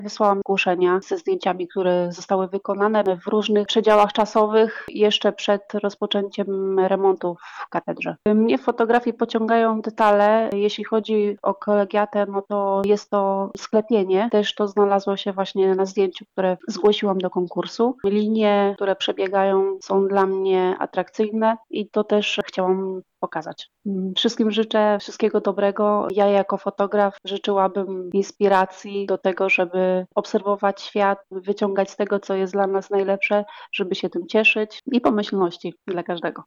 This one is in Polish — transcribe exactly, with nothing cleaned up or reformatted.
Wysłałam zgłoszenia ze zdjęciami, które zostały wykonane w różnych przedziałach czasowych jeszcze przed rozpoczęciem remontu w katedrze. Mnie w fotografii pociągają detale. Jeśli chodzi o kolegiatę, no to jest to sklepienie. Też to znalazło się właśnie na zdjęciu, które zgłosiłam do konkursu. Linie, które przebiegają, są dla mnie atrakcyjne i to też chciałam pokazać. Wszystkim życzę wszystkiego dobrego. Ja jako fotograf życzyłabym inspiracji do tego, żeby obserwować świat, wyciągać z tego, co jest dla nas najlepsze, żeby się tym cieszyć i pomyślności dla każdego.